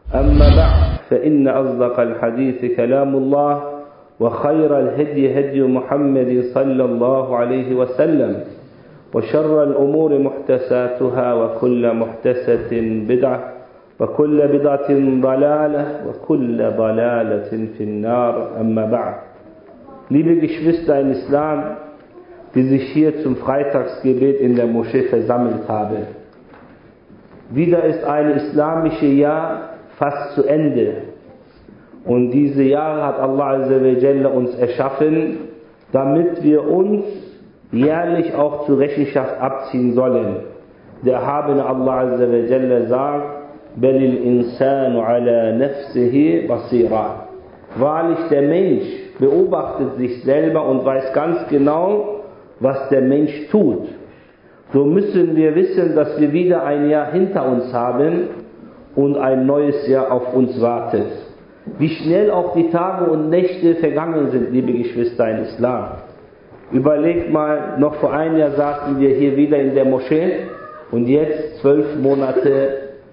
أما بعد فإن أصدق الحديث كلام الله وخير الهدي هدي محمد صلى الله عليه وسلم وشر الأمور محدثاتها وكل محدثة بدعة وكل بدعة ضلالة وكل ضلالة في النار أما بعد. Liebe Geschwister im Islam, die sich hier zum Freitagsgebet in der Moschee versammelt haben. Wieder ist ein islamisches Jahr fast zu Ende. Und diese Jahre hat Allah Azza wa Jalla uns erschaffen, damit wir uns jährlich auch zur Rechenschaft abziehen sollen. Der erhabene Allah Azza wa Jalla sagt, Balil insanu ala nafsihi basira. Wahrlich, der Mensch beobachtet sich selber und weiß ganz genau, was der Mensch tut. So müssen wir wissen, dass wir wieder ein Jahr hinter uns haben und ein neues Jahr auf uns wartet. Wie schnell auch die Tage und Nächte vergangen sind, liebe Geschwister in Islam. Überlegt mal, noch vor einem Jahr saßen wir hier wieder in der Moschee und jetzt 12 Monate,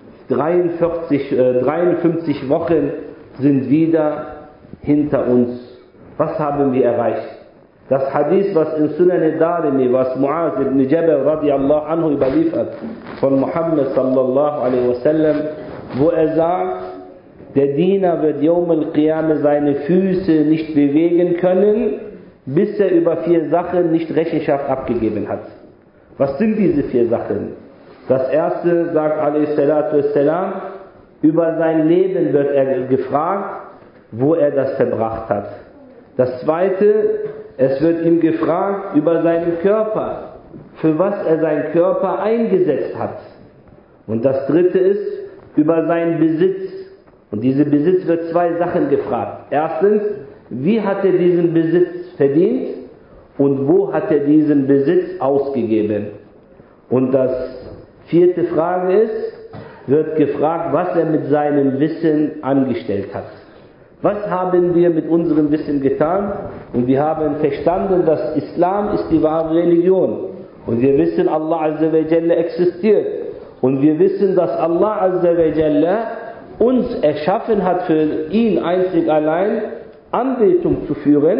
53 Wochen sind wieder hinter uns. Was haben wir erreicht? Das Hadith, was in Sunan al-Darimi, was Mu'az ibn Jabal radiallahu anhu überliefert, von Muhammad sallallahu alaihi wasallam, wo er sagt, der Diener wird Yawm al-Qiyamah seine Füße nicht bewegen können, bis er über 4 Sachen nicht Rechenschaft abgegeben hat. Was sind diese 4 Sachen? Das erste, sagt alaihi salatu wassalam, über sein Leben wird er gefragt, wo er das verbracht hat. Das zweite, es wird ihm gefragt über seinen Körper, für was er seinen Körper eingesetzt hat. Und das dritte ist über seinen Besitz. Und dieser Besitz wird 2 Sachen gefragt. Erstens, wie hat er diesen Besitz verdient und wo hat er diesen Besitz ausgegeben? Und das 4. Frage ist, wird gefragt, was er mit seinem Wissen angestellt hat. Was haben wir mit unserem Wissen getan? Und wir haben verstanden, dass Islam ist die wahre Religion. Und wir wissen, Allah Azza wa Jalla existiert. Und wir wissen, dass Allah Azza wa Jalla uns erschaffen hat, für ihn einzig allein Anbetung zu führen.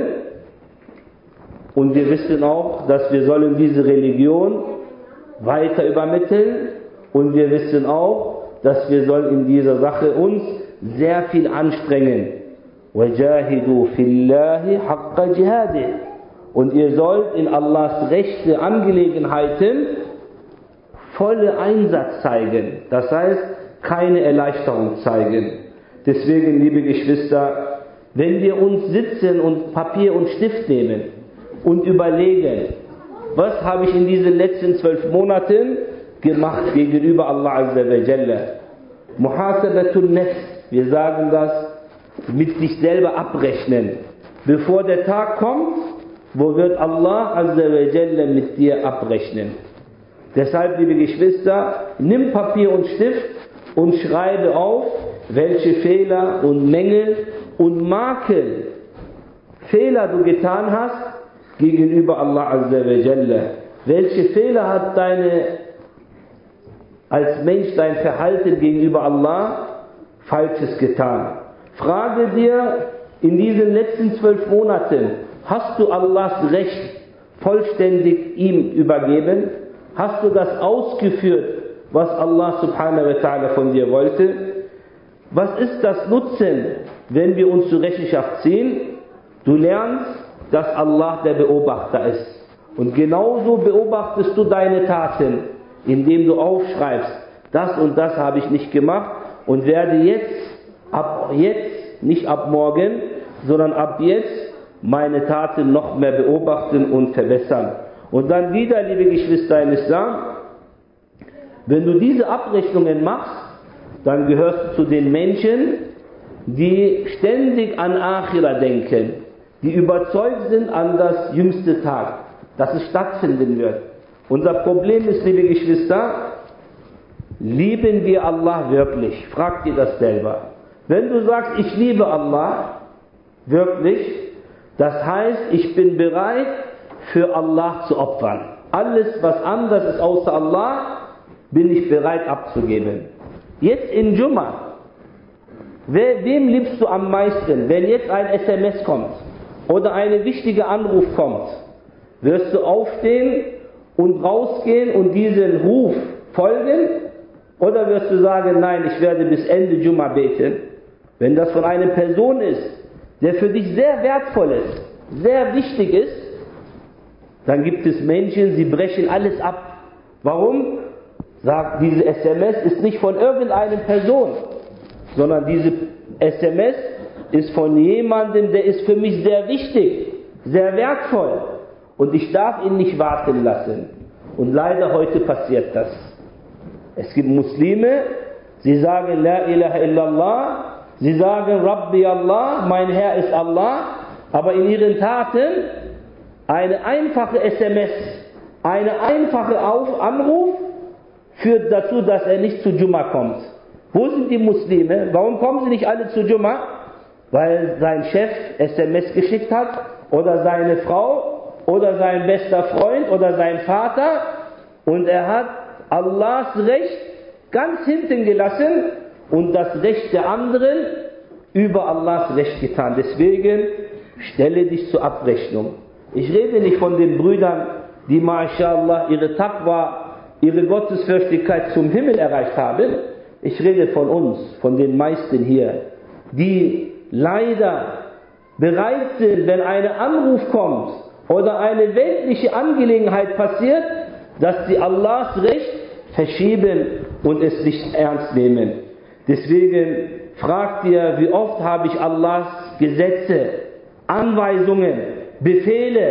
Und wir wissen auch, dass wir sollen diese Religion weiter übermitteln. Und wir wissen auch, dass wir sollen in dieser Sache uns sehr viel anstrengen. وَجَاهِدُوا فِي اللَّهِ حَقَّ جِهَادِهِ. Und ihr sollt in Allahs rechte Angelegenheiten volle Einsatz zeigen. Das heißt, keine Erleichterung zeigen. Deswegen, liebe Geschwister, wenn wir uns sitzen und Papier und Stift nehmen und überlegen, was habe ich in diesen letzten 12 Monaten gemacht gegenüber Allah Azza wa Jalla. Muhasabatun Nafs, wir sagen das, mit sich selber abrechnen. Bevor der Tag kommt, wo wird Allah Azza wa Jalla mit dir abrechnen. Deshalb, liebe Geschwister, nimm Papier und Stift und schreibe auf, welche Fehler und Mängel und Makel, Fehler du getan hast gegenüber Allah Azza wa Jalla. Welche Fehler hat als Mensch dein Verhalten gegenüber Allah Falsches getan? Frage dir, in diesen letzten 12 Monaten, hast du Allahs Recht vollständig ihm übergeben? Hast du das ausgeführt, was Allah subhanahu wa ta'ala von dir wollte? Was ist das Nutzen, wenn wir uns zur Rechenschaft ziehen? Du lernst, dass Allah der Beobachter ist. Und genauso beobachtest du deine Taten, indem du aufschreibst, das und das habe ich nicht gemacht und werde ab jetzt, nicht ab morgen, sondern ab jetzt meine Taten noch mehr beobachten und verbessern. Und dann wieder, liebe Geschwister im Islam, wenn du diese Abrechnungen machst, dann gehörst du zu den Menschen, die ständig an Akhira denken, die überzeugt sind an das jüngste Tag, dass es stattfinden wird. Unser Problem ist, liebe Geschwister, lieben wir Allah wirklich? Frag dir das selber. Wenn du sagst, ich liebe Allah wirklich, das heißt, ich bin bereit, für Allah zu opfern. Alles, was anders ist außer Allah, bin ich bereit abzugeben. Jetzt in Jumma, Wem liebst du am meisten? Wenn jetzt ein SMS kommt oder ein wichtiger Anruf kommt, wirst du aufstehen und rausgehen und diesen Ruf folgen? Oder wirst du sagen, nein, ich werde bis Ende Jumma beten? Wenn das von einer Person ist, der für dich sehr wertvoll ist, sehr wichtig ist, dann gibt es Menschen, sie brechen alles ab. Warum? Sagt, diese SMS ist nicht von irgendeiner Person, sondern diese SMS ist von jemandem, der ist für mich sehr wichtig, sehr wertvoll. Und ich darf ihn nicht warten lassen. Und leider heute passiert das. Es gibt Muslime, sie sagen La ilaha illallah, sie sagen Rabbi Allah, mein Herr ist Allah, aber in ihren Taten eine einfache SMS, eine einfache Anruf führt dazu, dass er nicht zu Jumma kommt. Wo sind die Muslime? Warum kommen sie nicht alle zu Jumma? Weil sein Chef SMS geschickt hat oder seine Frau oder sein bester Freund oder sein Vater und er hat Allahs Recht ganz hinten gelassen und das Recht der anderen über Allahs Recht getan. Deswegen stelle dich zur Abrechnung. Ich rede nicht von den Brüdern, die MashaAllah ihre Taqwa, ihre Gottesfürchtigkeit zum Himmel erreicht haben. Ich rede von uns, von den meisten hier, die leider bereit sind, wenn ein Anruf kommt oder eine weltliche Angelegenheit passiert, dass sie Allahs Recht verschieben und es nicht ernst nehmen. Deswegen fragt ihr, wie oft habe ich Allahs Gesetze, Anweisungen, Befehle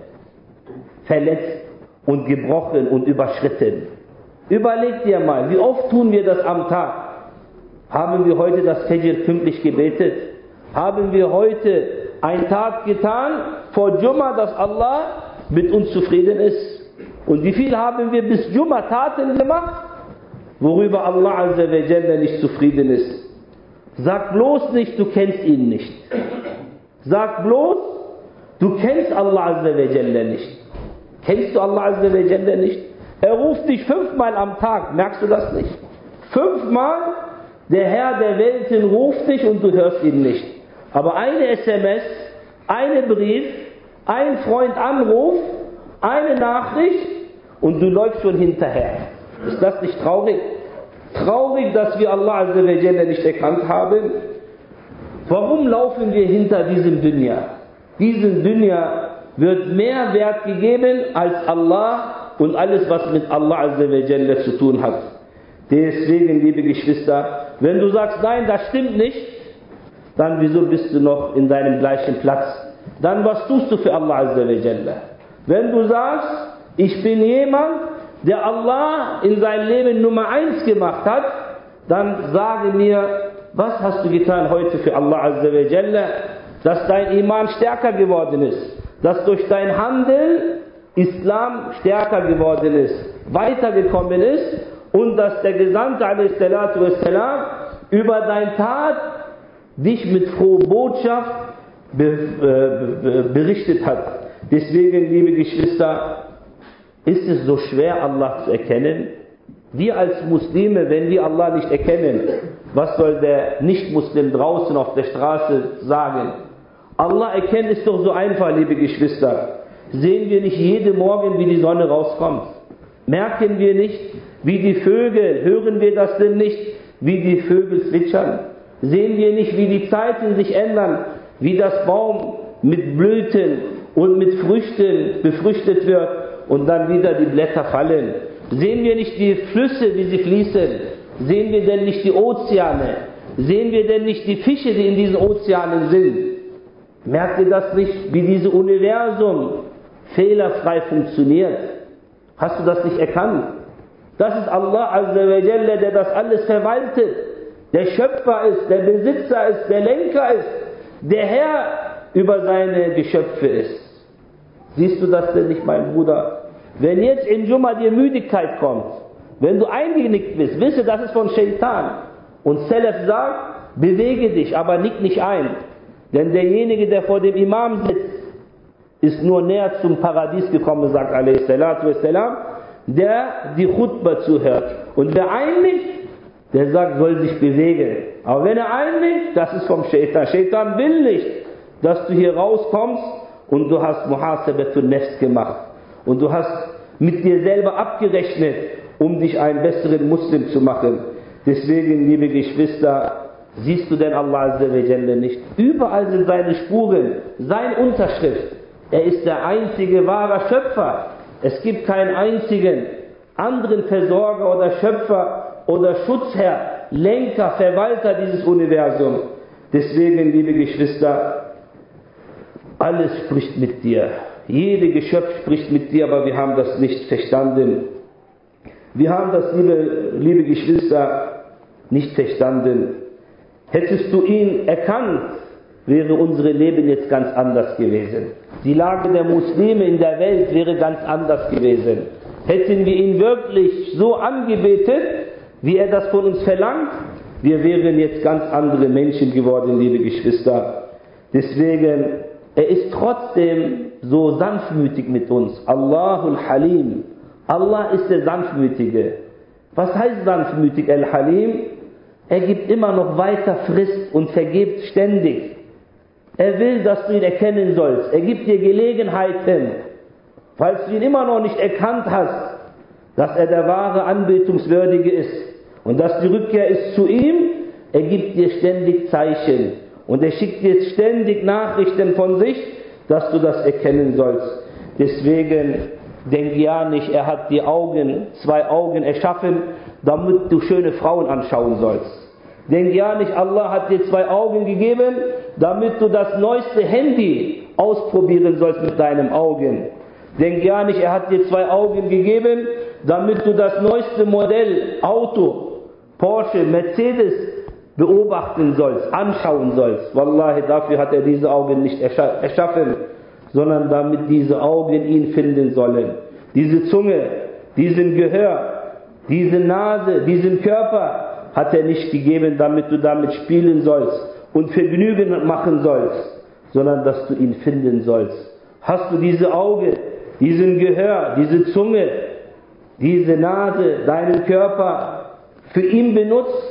verletzt und gebrochen und überschritten. Überlegt dir mal, wie oft tun wir das am Tag? Haben wir heute das Fajr pünktlich gebetet? Haben wir heute einen Tag getan vor Jumma, dass Allah mit uns zufrieden ist? Und wie viel haben wir bis Jumma Taten gemacht, worüber Allah Azza wa Jalla nicht zufrieden ist? Sag bloß nicht, du kennst ihn nicht. Sag bloß, du kennst Allah Azza wa Jalla nicht. Kennst du Allah Azza wa Jalla nicht? Er ruft dich 5-mal am Tag, merkst du das nicht? 5-mal der Herr der Welten ruft dich und du hörst ihn nicht. Aber eine SMS, ein Brief, ein Freund Anruf, eine Nachricht und du läufst schon hinterher. Ist das nicht traurig? Traurig, dass wir Allah Azza wa Jalla nicht erkannt haben. Warum laufen wir hinter diesem Dunya? Diesem Dunya wird mehr Wert gegeben als Allah und alles, was mit Allah Azza wa Jalla zu tun hat. Deswegen, liebe Geschwister, wenn du sagst, nein, das stimmt nicht, dann wieso bist du noch in deinem gleichen Platz? Dann was tust du für Allah Azza wa Jalla? Wenn du sagst, ich bin jemand, der Allah in seinem Leben Nummer 1 gemacht hat, dann sage mir, was hast du getan heute für Allah Azza wa Jalla, dass dein Iman stärker geworden ist, dass durch dein Handeln Islam stärker geworden ist, weitergekommen ist und dass der Gesandte a.s.w. über dein Tat dich mit froher Botschaft berichtet hat. Deswegen, liebe Geschwister, ist es so schwer, Allah zu erkennen? Wir als Muslime, wenn wir Allah nicht erkennen, was soll der Nicht-Muslim draußen auf der Straße sagen? Allah erkennen ist doch so einfach, liebe Geschwister. Sehen wir nicht jeden Morgen, wie die Sonne rauskommt? Merken wir nicht, wie die Vögel, hören wir das denn nicht, wie die Vögel zwitschern? Sehen wir nicht, wie die Zeiten sich ändern, wie das Baum mit Blüten und mit Früchten befrüchtet wird und dann wieder die Blätter fallen? Sehen wir nicht die Flüsse, wie sie fließen? Sehen wir denn nicht die Ozeane? Sehen wir denn nicht die Fische, die in diesen Ozeanen sind? Merkt ihr das nicht, wie dieses Universum fehlerfrei funktioniert? Hast du das nicht erkannt? Das ist Allah Azza wa Jalla, der das alles verwaltet, der Schöpfer ist, der Besitzer ist, der Lenker ist, der Herr über seine Geschöpfe ist. Siehst du das denn nicht, mein Bruder? Wenn jetzt in Jumma die Müdigkeit kommt, wenn du eingenickt bist, wisse, das ist von Shaitan. Und Salaf sagt, bewege dich, aber nick nicht ein. Denn derjenige, der vor dem Imam sitzt, ist nur näher zum Paradies gekommen, sagt a.s., der die Khutbah zuhört. Und wer einnickt, der sagt, soll sich bewegen. Aber wenn er einnimmt, das ist vom Shaitan. Shaitan will nicht, dass du hier rauskommst und du hast Muhasabatun Nafs gemacht. Und du hast mit dir selber abgerechnet, um dich einen besseren Muslim zu machen. Deswegen, liebe Geschwister, siehst du denn Allah Azza wa Jalla nicht? Überall sind seine Spuren, seine Unterschrift. Er ist der einzige wahre Schöpfer. Es gibt keinen einzigen anderen Versorger oder Schöpfer oder Schutzherr, Lenker, Verwalter dieses Universums. Deswegen, liebe Geschwister, alles spricht mit dir. Jede Geschöpf spricht mit dir, aber wir haben das nicht verstanden. Wir haben das, liebe Geschwister, nicht verstanden. Hättest du ihn erkannt, wäre unser Leben jetzt ganz anders gewesen. Die Lage der Muslime in der Welt wäre ganz anders gewesen. Hätten wir ihn wirklich so angebetet, wie er das von uns verlangt, wir wären jetzt ganz andere Menschen geworden, liebe Geschwister. Deswegen, er ist trotzdem so sanftmütig mit uns. Allahul Halim. Allah ist der Sanftmütige. Was heißt sanftmütig, Al-Halim? Er gibt immer noch weiter Frist und vergibt ständig. Er will, dass du ihn erkennen sollst. Er gibt dir Gelegenheiten, falls du ihn immer noch nicht erkannt hast, dass er der wahre Anbetungswürdige ist und dass die Rückkehr ist zu ihm. Er gibt dir ständig Zeichen und er schickt dir ständig Nachrichten von sich, dass du das erkennen sollst. Deswegen denk ja nicht, er hat die Augen, 2 Augen erschaffen, damit du schöne Frauen anschauen sollst. Denk ja nicht, Allah hat dir 2 Augen gegeben, damit du das neueste Handy ausprobieren sollst mit deinen Augen. Denk ja nicht, er hat dir 2 Augen gegeben, damit du das neueste Modell, Auto, Porsche, Mercedes beobachten sollst, anschauen sollst. Wallahi, dafür hat er diese Augen nicht erschaffen, sondern damit diese Augen ihn finden sollen. Diese Zunge, diesen Gehör, diese Nase, diesen Körper hat er nicht gegeben, damit du damit spielen sollst und Vergnügen machen sollst, sondern dass du ihn finden sollst. Hast du diese Augen, diesen Gehör, diese Zunge, diese Nase, deinen Körper für ihn benutzt?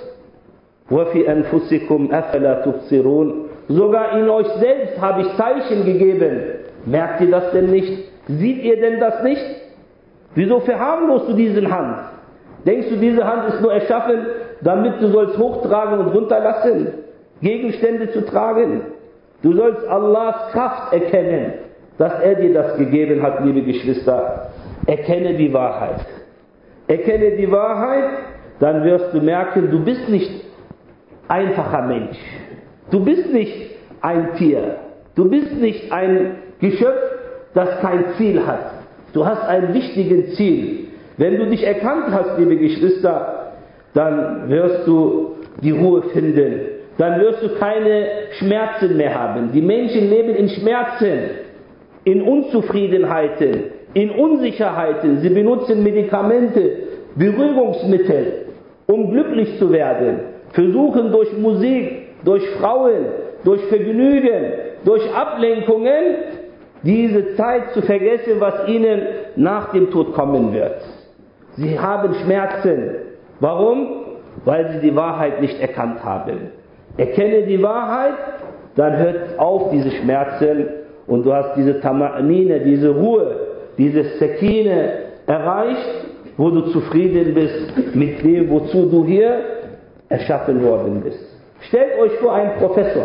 وَفِي أَنفُسِكُمْ أَفَلَا تُبْصِرُونَ. Sogar in euch selbst habe ich Zeichen gegeben. Merkt ihr das denn nicht? Seht ihr denn das nicht? Wieso verharmlost du diese Hand? Denkst du, diese Hand ist nur erschaffen, damit du sollst hochtragen und runterlassen, Gegenstände zu tragen? Du sollst Allahs Kraft erkennen, dass er dir das gegeben hat, liebe Geschwister. Erkenne die Wahrheit. Erkenne die Wahrheit, dann wirst du merken, du bist nicht einfacher Mensch. Du bist nicht ein Tier. Du bist nicht ein Geschöpf, das kein Ziel hat. Du hast ein wichtiges Ziel. Wenn du dich erkannt hast, liebe Geschwister, dann wirst du die Ruhe finden. Dann wirst du keine Schmerzen mehr haben. Die Menschen leben in Schmerzen, in Unzufriedenheiten, in Unsicherheiten. Sie benutzen Medikamente, Beruhigungsmittel, um glücklich zu werden. Versuchen durch Musik, durch Frauen, durch Vergnügen, durch Ablenkungen, diese Zeit zu vergessen, was ihnen nach dem Tod kommen wird. Sie haben Schmerzen. Warum? Weil sie die Wahrheit nicht erkannt haben. Erkenne die Wahrheit, dann hört auf diese Schmerzen und du hast diese Tama'nine, diese Ruhe, diese Sakine erreicht, wo du zufrieden bist mit dem, wozu du hier erschaffen worden bist. Stellt euch vor, ein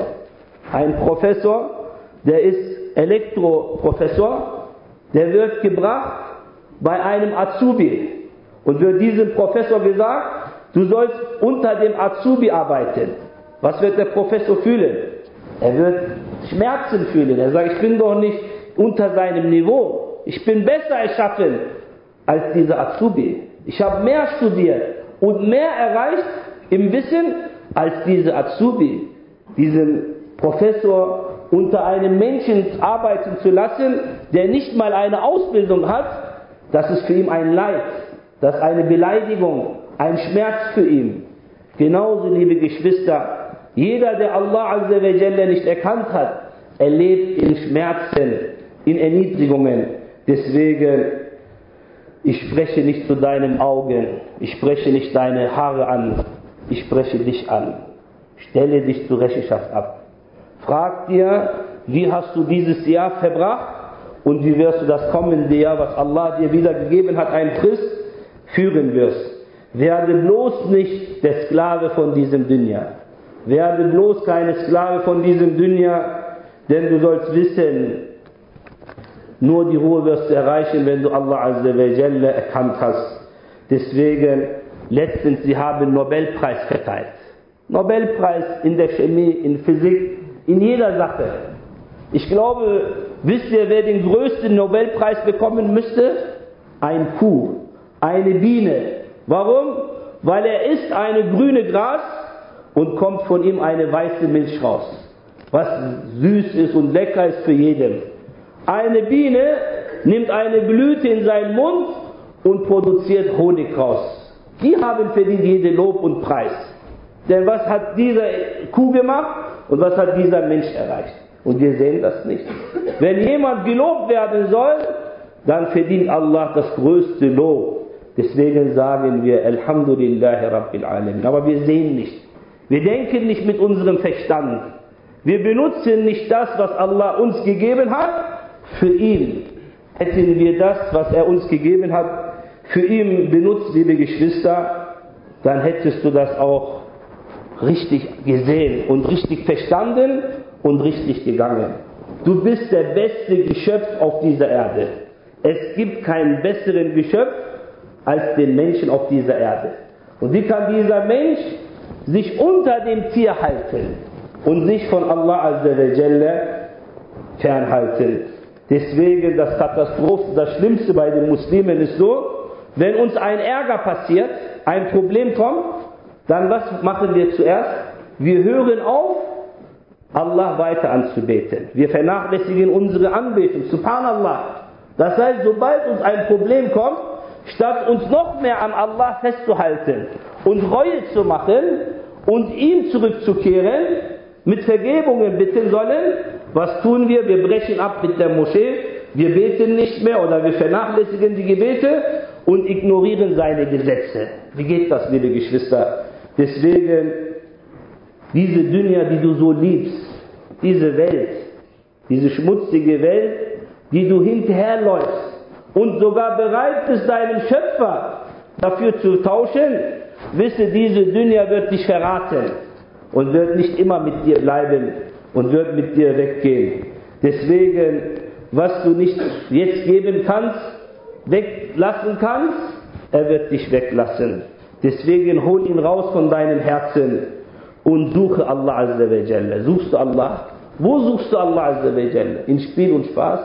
Professor, der ist Elektroprofessor, der wird gebracht bei einem Azubi und wird diesem Professor gesagt, du sollst unter dem Azubi arbeiten. Was wird der Professor fühlen? Er wird Schmerzen fühlen. Er sagt, ich bin doch nicht unter seinem Niveau. Ich bin besser erschaffen als dieser Azubi. Ich habe mehr studiert und mehr erreicht im Wissen als dieser Azubi. Diesen Professor unter einem Menschen arbeiten zu lassen, der nicht mal eine Ausbildung hat, das ist für ihn ein Leid, das ist eine Beleidigung, ein Schmerz für ihn. Genauso, liebe Geschwister, jeder, der Allah Azza wa Jalla nicht erkannt hat, erlebt in Schmerzen, in Erniedrigungen. Deswegen, ich spreche nicht zu deinen Augen, ich spreche nicht deine Haare an, ich spreche dich an. Stelle dich zur Rechenschaft ab. Frag dir, wie hast du dieses Jahr verbracht und wie wirst du das kommende Jahr, was Allah dir wieder gegeben hat, einen Frist, führen wirst. Werde bloß nicht der Sklave von diesem Dunya. Werde bloß keine Sklave von diesem Dunya, denn du sollst wissen, nur die Ruhe wirst du erreichen, wenn du Allah Azza wa Jalla erkannt hast. Deswegen, letztens, sie haben Nobelpreis verteilt. Nobelpreis in der Chemie, in Physik, in jeder Sache. Ich glaube, wisst ihr, wer den größten Nobelpreis bekommen müsste? Ein Kuh, eine Biene. Warum? Weil er isst eine grüne Gras und kommt von ihm eine weiße Milch raus. Was süß ist und lecker ist für jeden. Eine Biene nimmt eine Blüte in seinen Mund und produziert Honig raus. Die haben verdient jede Lob und Preis. Denn was hat diese Kuh gemacht und was hat dieser Mensch erreicht? Und wir sehen das nicht. Wenn jemand gelobt werden soll, dann verdient Allah das größte Lob. Deswegen sagen wir Alhamdulillahi Rabbil Alamin. Aber wir sehen nicht. Wir denken nicht mit unserem Verstand. Wir benutzen nicht das, was Allah uns gegeben hat, für ihn. Hätten wir das, was er uns gegeben hat, für ihn benutzt, liebe Geschwister, dann hättest du das auch richtig gesehen und richtig verstanden und richtig gegangen. Du bist der beste Geschöpf auf dieser Erde. Es gibt keinen besseren Geschöpf als den Menschen auf dieser Erde. Und wie kann dieser Mensch sich unter dem Tier halten und sich von Allah Azza wa Jalla fernhalten? Deswegen das Katastrophe, das Schlimmste bei den Muslimen ist so, wenn uns ein Ärger passiert, ein Problem kommt, dann was machen wir zuerst? Wir hören auf, Allah weiter anzubeten. Wir vernachlässigen unsere Anbetung, Subhanallah. Das heißt, sobald uns ein Problem kommt, statt uns noch mehr an Allah festzuhalten und Reue zu machen und ihm zurückzukehren, mit Vergebungen bitten sollen, was tun wir? Wir brechen ab mit der Moschee, wir beten nicht mehr oder wir vernachlässigen die Gebete und ignorieren seine Gesetze. Wie geht das, liebe Geschwister? Deswegen, diese Dunya, die du so liebst, diese Welt, diese schmutzige Welt, die du hinterherläufst und sogar bereit bist, deinen Schöpfer dafür zu tauschen, wisse, diese Dunya wird dich verraten und wird nicht immer mit dir bleiben und wird mit dir weggehen. Deswegen, was du nicht jetzt geben kannst, weglassen kannst, er wird dich weglassen. Deswegen hol ihn raus von deinem Herzen und suche Allah Azza wa Jalla. Suchst du Allah? Wo suchst du Allah Azza wa Jalla? In Spiel und Spaß?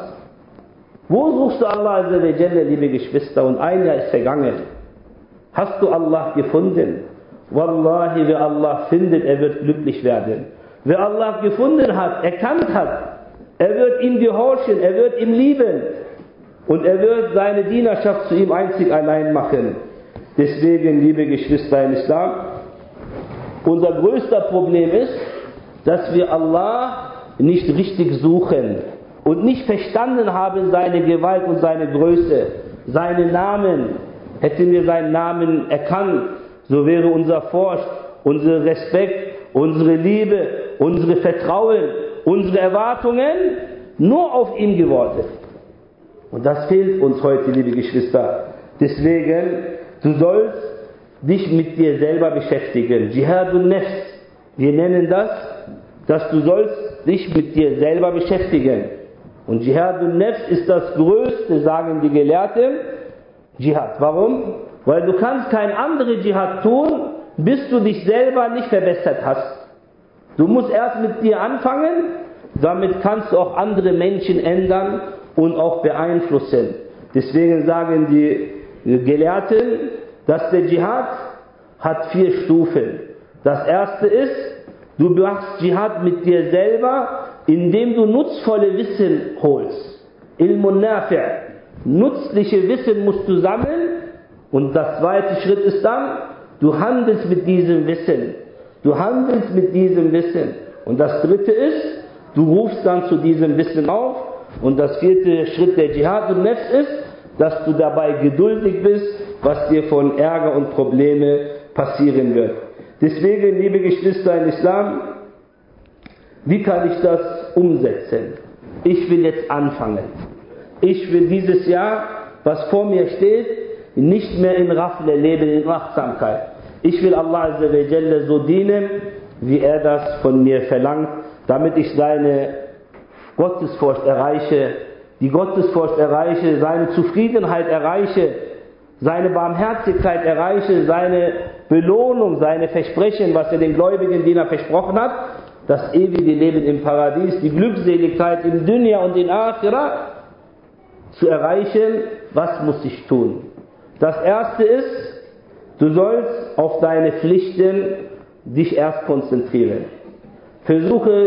Wo suchst du Allah Azza wa Jalla, liebe Geschwister? Und ein Jahr ist vergangen. Hast du Allah gefunden? Wallahi, wer Allah findet, er wird glücklich werden. Wer Allah gefunden hat, erkannt hat, er wird ihm gehorchen, er wird ihm lieben. Und er wird seine Dienerschaft zu ihm einzig allein machen. Deswegen, liebe Geschwister im Islam, unser größter Problem ist, dass wir Allah nicht richtig suchen und nicht verstanden haben seine Gewalt und seine Größe, seinen Namen. Hätten wir seinen Namen erkannt, so wäre unser Furcht, unser Respekt, unsere Liebe, unsere Vertrauen, unsere Erwartungen nur auf ihn geworden. Und das fehlt uns heute, liebe Geschwister. Deswegen, du sollst dich mit dir selber beschäftigen. Jihadun Nafs. Wir nennen das, dass du sollst dich mit dir selber beschäftigen. Und Jihadun Nafs ist das Größte, sagen die Gelehrten, Jihad. Warum? Weil du kannst kein anderes Jihad tun, bis du dich selber nicht verbessert hast. Du musst erst mit dir anfangen, damit kannst du auch andere Menschen ändern und auch beeinflussen. Deswegen sagen die Gelehrten, dass der Dschihad hat 4 Stufen. Das erste ist, du machst Dschihad mit dir selber, indem du nutzvolle Wissen holst. Ilmun Nafi'. Nützliche Wissen musst du sammeln. Und der zweite Schritt ist dann, du handelst mit diesem Wissen. Du handelst mit diesem Wissen. Und das dritte ist, du rufst dann zu diesem Wissen auf. Und das vierte Schritt der Jihad und Nafs ist, dass du dabei geduldig bist, was dir von Ärger und Probleme passieren wird. Deswegen, liebe Geschwister im Islam, wie kann ich das umsetzen? Ich will jetzt anfangen. Ich will dieses Jahr, was vor mir steht, nicht mehr in Ghafla leben, in Achtsamkeit. Ich will Allah Azza wa Jalla so dienen, wie er das von mir verlangt, damit ich seine Gottesfurcht erreiche, die Gottesfurcht erreiche, seine Zufriedenheit erreiche, seine Barmherzigkeit erreiche, seine Belohnung, seine Versprechen, was er den gläubigen Diener versprochen hat, das ewige Leben im Paradies, die Glückseligkeit im Dunya und in Akhirah zu erreichen. Was muss ich tun? Das erste ist, du sollst auf deine Pflichten dich erst konzentrieren. Versuche,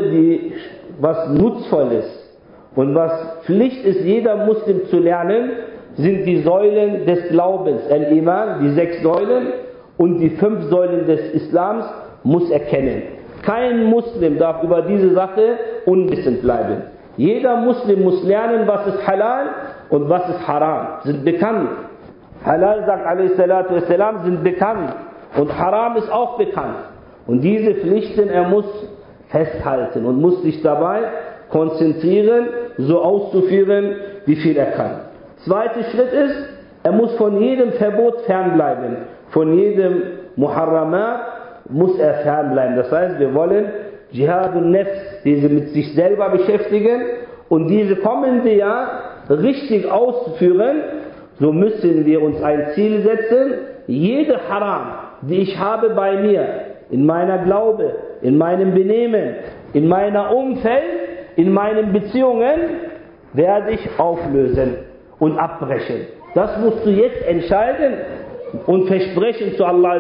was nutzvoll ist und was Pflicht ist, jeder Muslim zu lernen, sind die Säulen des Glaubens, Al-Iman, die 6 Säulen, und die 5 Säulen des Islams muss erkennen. Kein Muslim darf über diese Sache unwissend bleiben. Jeder Muslim muss lernen, was ist Halal und was ist Haram. Sind bekannt. Halal, sagt a.s.w. sind bekannt. Und Haram ist auch bekannt. Und diese Pflichten, er muss festhalten und muss sich dabei konzentrieren, so auszuführen, wie viel er kann. Zweiter Schritt ist, er muss von jedem Verbot fernbleiben. Von jedem Muharramat muss er fernbleiben. Das heißt, wir wollen Jihad und Nefs, diese mit sich selber beschäftigen und diese kommende Jahr richtig ausführen. So müssen wir uns ein Ziel setzen, jede Haram, die ich habe bei mir, in meiner Glaube, in meinem Benehmen, in meiner Umfeld, in meinen Beziehungen, werde ich auflösen und abbrechen. Das musst du jetzt entscheiden und versprechen zu Allah,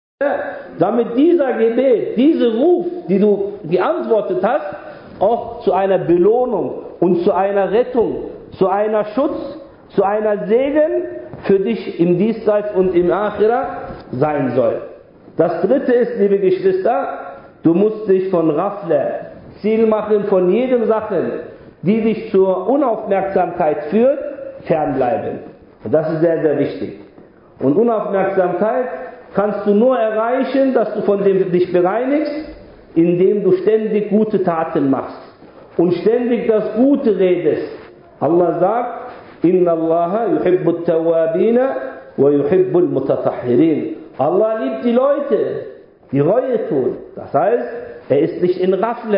damit dieser Gebet, dieser Ruf, die du geantwortet hast, auch zu einer Belohnung und zu einer Rettung, zu einer Schutz, zu einer Segen für dich im Diesseits und im Akhirah sein soll. Das dritte ist, liebe Geschwister, du musst dich von Ghafla, Ziel machen von jedem Sachen, die dich zur Unaufmerksamkeit führt, fernbleiben. Und das ist sehr, sehr wichtig. Und Unaufmerksamkeit kannst du nur erreichen, dass du von dem dich bereinigst, indem du ständig gute Taten machst und ständig das Gute redest. Allah sagt, Inna Allaha yuhibbu at-tawwabina wa yuhibbu al-mutatahhirin. Allah liebt die Leute, die Reue tun. Das heißt, er ist nicht in Ghafla.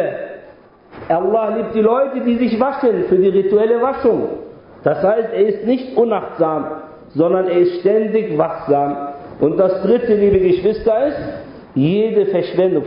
Allah liebt die Leute, die sich waschen für die rituelle Waschung. Das heißt, er ist nicht unachtsam, sondern er ist ständig wachsam. Und das dritte, liebe Geschwister, ist, jede Verschwendung,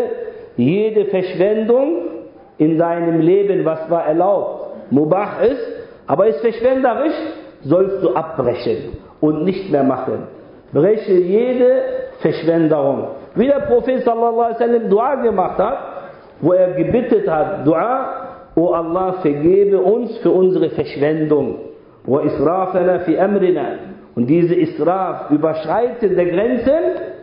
jede Verschwendung in deinem Leben, was war erlaubt, mubah ist, aber ist verschwenderisch, sollst du abbrechen und nicht mehr machen. Breche jede Verschwenderung. Wie der Prophet sallallahu alaihi wasallam Dua gemacht hat, wo er gebittet hat, Dua, O Allah, vergebe uns für unsere Verschwendung. Wa israfana fi amrina. Und diese Israf, Überschreiten der Grenzen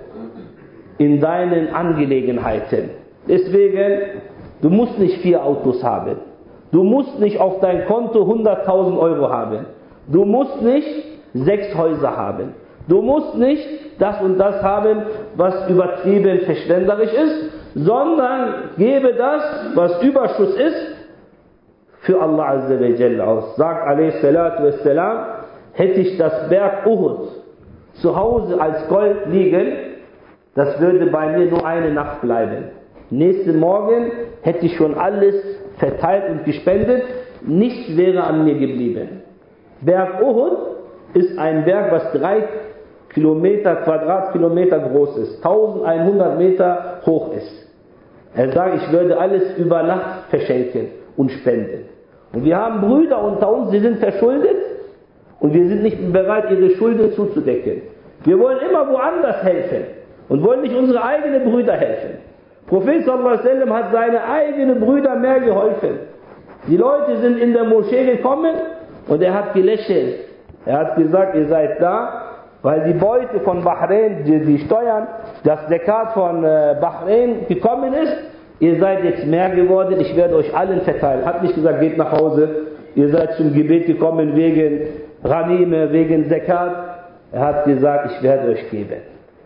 in deinen Angelegenheiten. Deswegen, du musst nicht 4 Autos haben. Du musst nicht auf dein Konto 100.000 Euro haben. Du musst nicht 6 Häuser haben. Du musst nicht das und das haben, was übertrieben verschwenderisch ist, sondern gebe das, was Überschuss ist, für Allah Azza wa Jalla aus. Sagt a.s.w. hätte ich das Berg Uhud zu Hause als Gold liegen, das würde bei mir nur eine Nacht bleiben. Nächsten Morgen hätte ich schon alles verteilt und gespendet, nichts wäre an mir geblieben. Berg Uhud ist ein Berg, was 3 Quadratkilometer groß ist, 1100 Meter hoch ist. Er sagt, ich würde alles über Nacht verschenken und spenden. Und wir haben Brüder unter uns, die sind verschuldet und wir sind nicht bereit, ihre Schulden zuzudecken. Wir wollen immer woanders helfen und wollen nicht unsere eigenen Brüder helfen. Prophet sallallahu alaihi wasallam hat seine eigenen Brüder mehr geholfen. Die Leute sind in der Moschee gekommen und er hat gelächelt. Er hat gesagt, ihr seid da, weil die Beute von Bahrain, die Steuern, das Zakat von Bahrain gekommen ist. Ihr seid jetzt mehr geworden, ich werde euch allen verteilen. Hat nicht gesagt, geht nach Hause, ihr seid zum Gebet gekommen wegen Ghanime, wegen Zakat. Er hat gesagt, ich werde euch geben.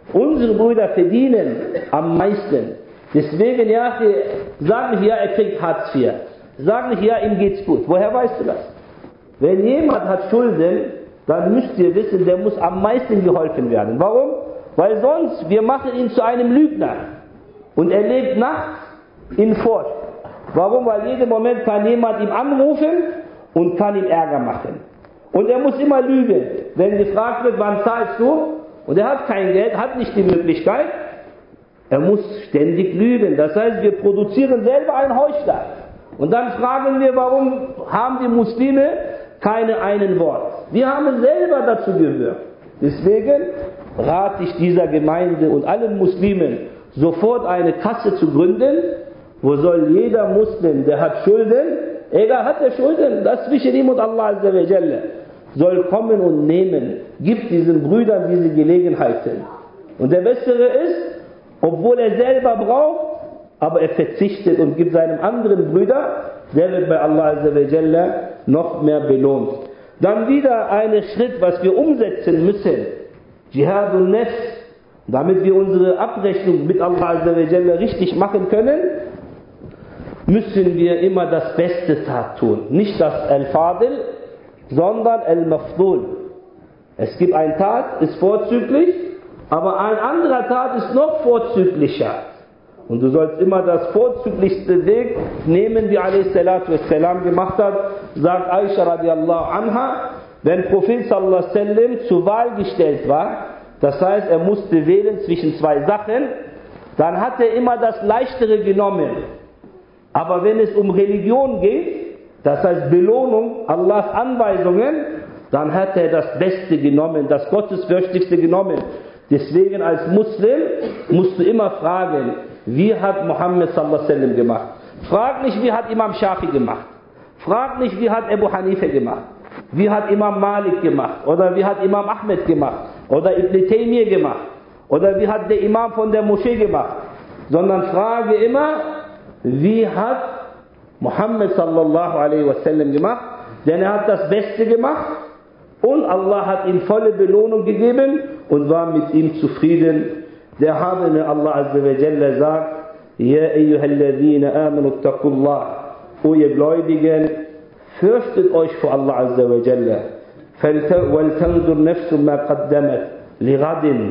Unsere Brüder verdienen am meisten. Deswegen, ja, sag nicht, ja, er kriegt Hartz IV. Sag nicht, ja, ihm geht's gut. Woher weißt du das? Wenn jemand hat Schulden, dann müsst ihr wissen, der muss am meisten geholfen werden. Warum? Weil sonst, wir machen ihn zu einem Lügner. Und er lebt nachts in Furcht. Warum? Weil jeden Moment kann jemand ihm anrufen und kann ihm Ärger machen. Und er muss immer lügen. Wenn gefragt wird, wann zahlst du? Und er hat kein Geld, hat nicht die Möglichkeit. Er muss ständig lügen. Das heißt, wir produzieren selber einen Heuchler. Und dann fragen wir, warum haben die Muslime keine einen Wort? Wir haben selber dazu gehört. Deswegen rate ich dieser Gemeinde und allen Muslimen, sofort eine Kasse zu gründen, wo soll jeder Muslim, der hat Schulden, egal hat er Schulden, das zwischen ihm und Allah Azza wa Jalla, soll kommen und nehmen. Gibt diesen Brüdern diese Gelegenheiten. Und der Bessere ist, obwohl er selber braucht, aber er verzichtet und gibt seinem anderen Brüder, der wird bei Allah Azza wa Jalla noch mehr belohnt. Dann wieder ein Schritt, was wir umsetzen müssen. Jihad und Nafs, damit wir unsere Abrechnung mit Allah Azza wa Jalla richtig machen können, müssen wir immer das beste Tat tun. Nicht das Al-Fadil, sondern Al-Mafdul. Es gibt ein Tat, ist vorzüglich, aber ein anderer Tat ist noch vorzüglicher. Und du sollst immer das vorzüglichste Weg nehmen, wie a.s. gemacht hat, sagt Aisha radiallahu anha, wenn Prophet sallallahu alaihi wasallam zur Wahl gestellt war, das heißt, er musste wählen zwischen zwei Sachen, dann hat er immer das Leichtere genommen. Aber wenn es um Religion geht, das heißt Belohnung, Allahs Anweisungen, dann hat er das Beste genommen, das Gottesfürchtigste genommen. Deswegen als Muslim musst du immer fragen, wie hat Muhammad sallallahu alaihi wasallam gemacht? Frag nicht, wie hat Imam Shafi gemacht? Frag nicht, wie hat Abu Hanifa gemacht? Wie hat Imam Malik gemacht? Oder wie hat Imam Ahmed gemacht? Oder Ibn Taymiyyah gemacht? Oder wie hat der Imam von der Moschee gemacht? Sondern frage immer, wie hat Muhammad sallallahu alaihi wasallam gemacht? Denn er hat das Beste gemacht und Allah hat ihm volle Belohnung gegeben und war mit ihm zufrieden. Der Erhabene Allah Azza wa Jalla sagt, Ja ayyuhalladhina amanu attaqullah, O ihr Gläubigen, fürchtet euch vor Allah Azza wa Jalla. وَلْتَنْظُرْ نَفْسٌ مَا قَدَّمَتْ لِغَدٍ.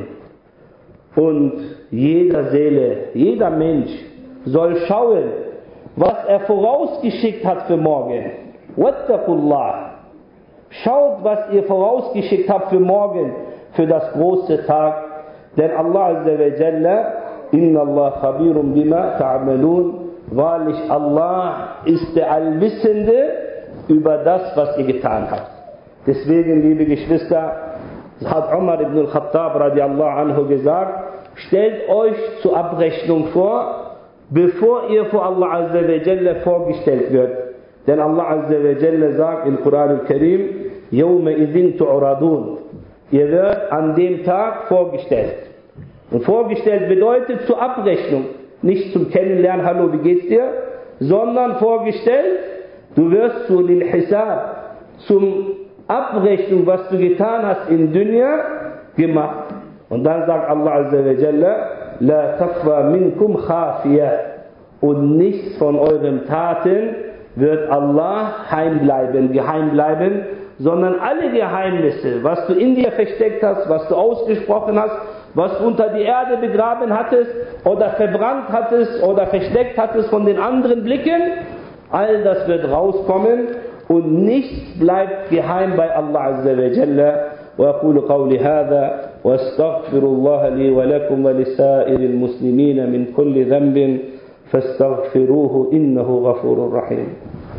Und jeder Seele, jeder Mensch soll schauen, was er vorausgeschickt hat für morgen. Wattaqullah. Schaut, was ihr vorausgeschickt habt für morgen, für das große Tag. Denn Allah Azza wa Jalla, Inna Allah khabirun bima ta'malun. Wahrlich, Allah ist der Allwissende über das, was ihr getan habt. Deswegen, liebe Geschwister, hat Umar ibn al-Khattab radiallahu anhu gesagt, stellt euch zur Abrechnung vor, bevor ihr vor Allah Azza wa Jalla vorgestellt wird. Denn Allah Azza wa Jalla sagt im Koran al-Karim, Yawma idhin tu'radun. Ihr werdet an dem Tag vorgestellt. Und vorgestellt bedeutet zur Abrechnung. Nicht zum Kennenlernen, hallo, wie geht's dir? Sondern vorgestellt, du wirst zu lil Hisab, zum Abrechnung, was du getan hast in Dunya, gemacht. Und dann sagt Allah Azza wa Jalla, La taqwa minkum khafiyah. Und nichts von euren Taten wird Allah geheim bleiben, sondern alle Geheimnisse, was du in dir versteckt hast, was du ausgesprochen hast, was du unter die Erde begraben hattest oder verbrannt hattest oder versteckt hattest von den anderen Blicken, all das wird rauskommen und nichts bleibt geheim bei Allah Azza wa Jalla. وأقول قولي هذا وأستغفر الله لي ولكم ولسائر المسلمين من كل ذنب فاستغفروه إنه غفور رحيم.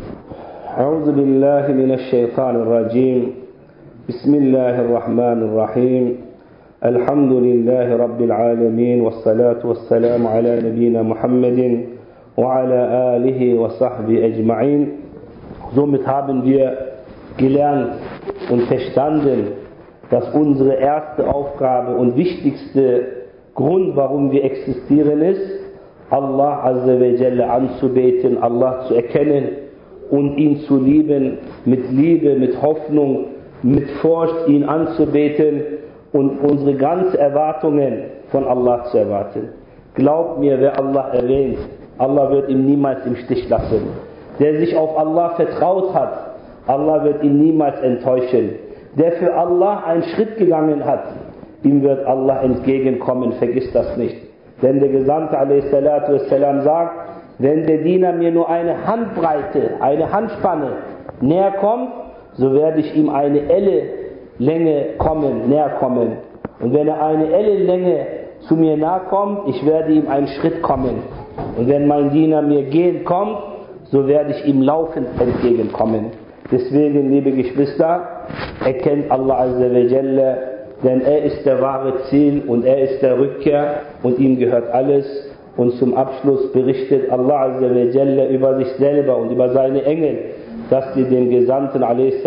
أعوذ بالله من الشيطان الرجيم. بسم الله الرحمن الرحيم. الحمد لله رب العالمين والصلاة والسلام على نبينا محمد وعلى آله وصحبه أجمعين. Somit haben wir gelernt und verstanden, dass unsere erste Aufgabe und wichtigste Grund, warum wir existieren, ist, Allah Azza wa Jalla anzubeten, Allah zu erkennen und ihn zu lieben, mit Liebe, mit Hoffnung, mit Furcht ihn anzubeten und unsere ganzen Erwartungen von Allah zu erwarten. Glaubt mir, wer Allah erwähnt, Allah wird ihn niemals im Stich lassen. Der sich auf Allah vertraut hat, Allah wird ihn niemals enttäuschen. Der für Allah einen Schritt gegangen hat, ihm wird Allah entgegenkommen, vergiss das nicht. Denn der Gesandte a.s. sagt, wenn der Diener mir nur eine Handbreite, eine Handspanne näher kommt, so werde ich ihm eine Elle Länge näher kommen. Und wenn er eine Elle Länge zu mir nahe kommt, ich werde ihm einen Schritt kommen. Und wenn mein Diener mir gehend kommt, so werde ich ihm laufend entgegenkommen. Deswegen, liebe Geschwister, erkennt Allah Azza wa Jalla, denn er ist der wahre Ziel und er ist der Rückkehr und ihm gehört alles. Und zum Abschluss berichtet Allah Azza wa Jalla über sich selber und über seine Engel, dass sie den Gesandten a.s.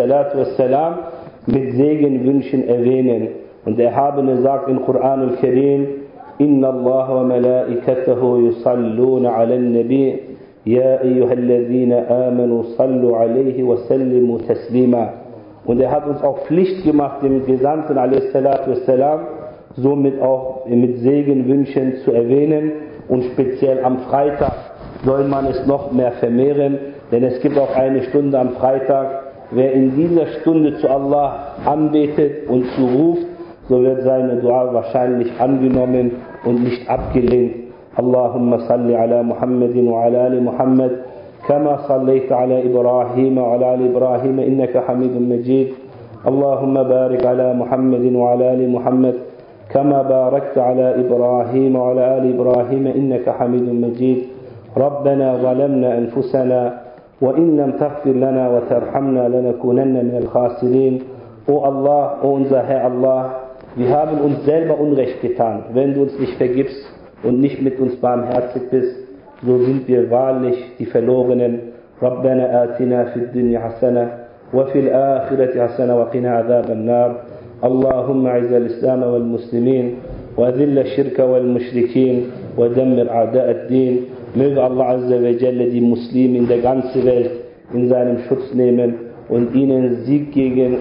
mit Segenwünschen erwähnen. Und der Erhabene sagt im Koran al-Karim, Inna Allah wa malaikatahu yusalluna ala nabi ya ayyuhalladhina amanu sallu alayhi wa sallimu taslima. Und er hat uns auch Pflicht gemacht, dem Gesandten a.s. somit auch mit Segenwünschen zu erwähnen. Und speziell am Freitag soll man es noch mehr vermehren, denn es gibt auch eine Stunde am Freitag. Wer in dieser Stunde zu Allah anbetet und zuruft, so wird seine Dua wahrscheinlich angenommen und nicht abgelehnt. Allahumma salli ala Muhammadin wa ala ali Muhammad, kama sallaita ala Ibrahim wa ala ali Ibrahim, innaka hamidun majid. Allahumma barik ala Muhammadin wa ala ali Muhammad, كما باركت على إبراهيم وعلى آل إبراهيم إنك حميد مجيد ربنا ظلمنا أنفسنا وإن لم تغفر لنا وترحمنا لنكونن من الخاسرين. O Allah, o unser Herr Allah, wir haben uns selber Unrecht getan. Wenn du uns nicht vergibst und nicht mit uns barmherzig bist, so sind wir wahrlich die Verlorenen. ربنا آتنا في الدنيا حسنة وفي الآخرة حسنة وقنا عذاب النار. اللهم اعز الإسلام والمسلمين وأذل الشرك والمشركين ودمر أعداء الدين. Möge Allah Azza wa Jalla die Muslime in der ganzen Welt in seinem Schutz nehmen und ihnen Sieg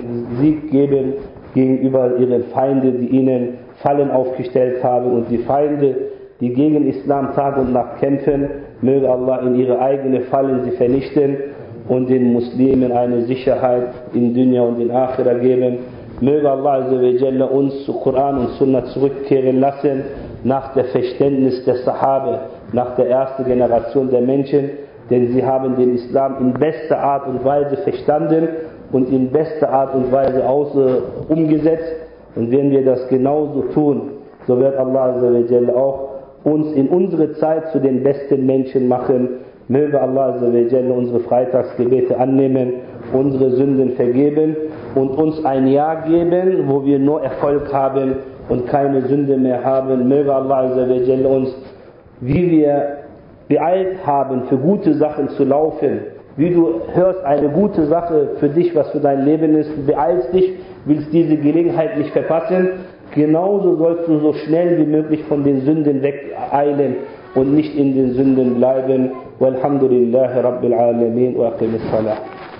geben gegenüber ihren Feinden, die ihnen Fallen aufgestellt haben, und die Feinde, die gegen Islam Tag und Nacht kämpfen, möge Allah in ihre eigenen Fallen sie vernichten und den Muslimen eine Sicherheit in Dunya und in Akhira geben. Möge Allah Azza wa Jalla uns zu Koran und Sunna zurückkehren lassen, nach der Verständnis der Sahabe, nach der ersten Generation der Menschen, denn sie haben den Islam in bester Art und Weise verstanden und in bester Art und Weise umgesetzt. Und wenn wir das genauso tun, so wird Allah Azza wa Jalla auch uns in unsere Zeit zu den besten Menschen machen. Möge Allah Azza wa Jalla unsere Freitagsgebete annehmen, unsere Sünden vergeben und uns ein Jahr geben, wo wir nur Erfolg haben und keine Sünde mehr haben. Möge Allah Azza wa Jalla uns, wie wir beeilt haben, für gute Sachen zu laufen, wie du hörst eine gute Sache für dich, was für dein Leben ist, du beeilst dich, willst diese Gelegenheit nicht verpassen, genauso sollst du so schnell wie möglich von den Sünden wegeilen und nicht in den Sünden bleiben. Walhamdulillahi Rabbil Alamin wa aqimis salah.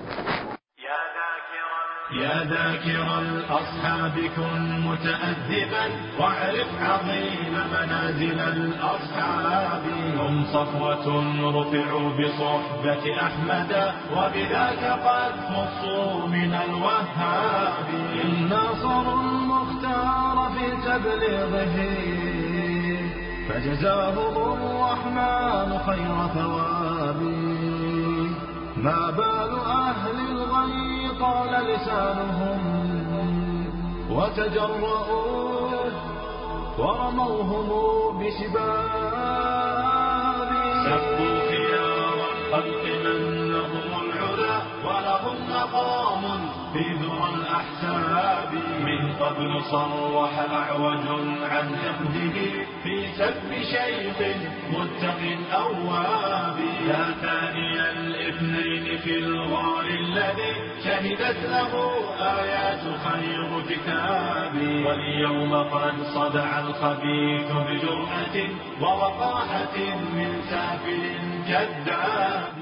يا ذاكر الأصحاب كن متأدبا واعرف عظيم منازل الأصحاب. هم صفوة رفعوا بصحبة أحمد وبذاك قد خصوا من الوهاب. إن ناصروا المختار في تبليغه فجزاهم الرحمن خير ثواب. ما بال أهل الغي طال لسانهم وتجرؤوا ورموهم بسباب. سبوا خيار الخلق من لهم العلا ولهم مقام في ذرى الأحساب. من قبل صرح أعوج عن حمده في سب شيخ متق أواب. يا ثاني الاثنين في الغار الذي شهدت له آيات خير كتاب. واليوم قد صدع الخبيث بجرأة ووقاحة من سافل كذاب.